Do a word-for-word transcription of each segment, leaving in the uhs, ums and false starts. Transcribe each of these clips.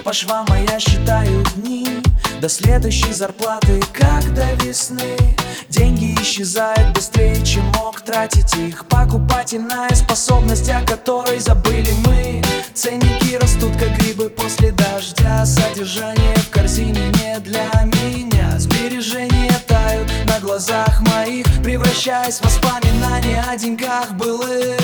по швам, а я считаю дни до следующей зарплаты, как до весны. Деньги исчезают быстрее, чем мог тратить их. Покупательная способность, о которой забыли мы. Ценники растут, как грибы после дождя. Содержание в корзине не для меня. Сбережения тают на глазах моих, превращаясь в воспоминания о деньгах былых.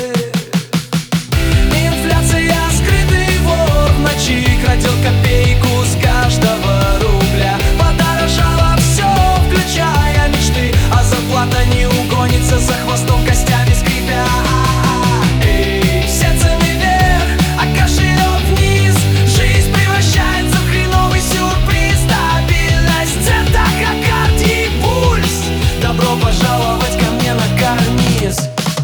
Инфляция, скрытый вор в ночи, крадет копейку с каждого рубля. Подорожало все, включая мечты, а зарплата не угонится за хвостом, костями скрипя. Эй, все цены вверх, а кошелек вниз. Жизнь превращается в хреновый сюрприз. Стабильность в центах, как карди пульс. Добро пожаловать ко мне на карниз.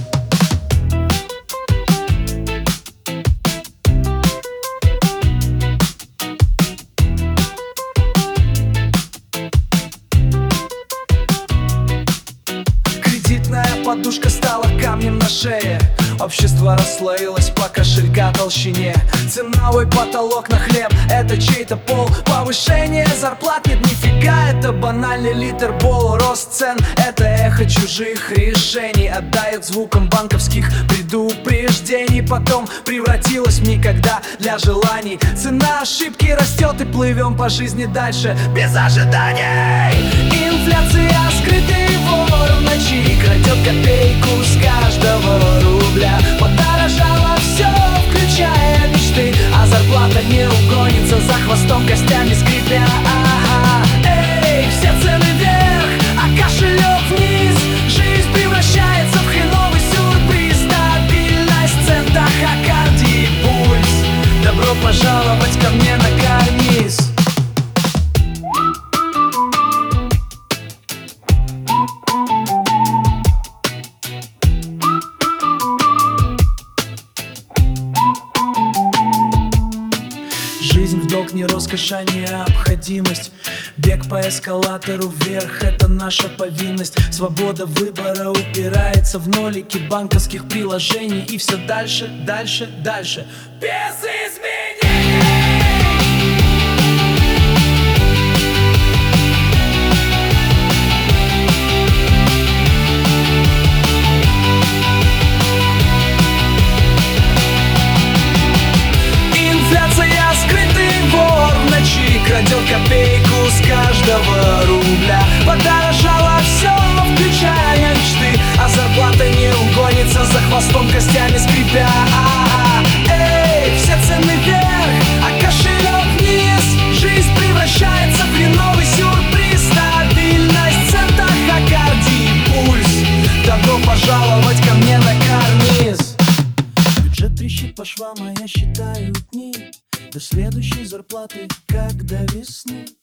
Подушка стала камнем на шее. Общество расслоилось по кошелька толщине. Ценовой потолок на хлеб — это чей-то пол. Повышение зарплат нет, нифига, это банальный литербол. Рост цен — это эхо чужих решений. Отдает звуком банковских предупреждений. Потом превратилась в никогда для желаний. Цена ошибки растет, и плывем по жизни дальше без ожиданий. Инфляция, скрытый вор в ночи, крадет копейку с каждого рубля. Подорожало все, включая мечты, а зарплата не угонится за хвостом, костями скрипя. Эй, все цены вверх, а кошелек вниз. Жизнь превращается в хреновый сюрприз. Стабильность в центах, а карди пульс. Добро пожаловать ко мне на карниз. Жизнь в долг не роскошь, а необходимость. Бег по эскалатору вверх — это наша повинность. Свобода выбора упирается в нолики банковских приложений. И все дальше, дальше, дальше без изменений. Крадет копейку с каждого рубля. Подорожало все, включая мечты, а зарплата не угонится за хвостом, костями скрипя. Эй, все цены вверх, а кошелек вниз. Жизнь превращается в хреновый сюрприз. Стабильность в центах, а карди пульс. Добро пожаловать ко мне на карниз. Бюджет трещит по швам, а я считаю дни до следующей зарплаты, как до весны.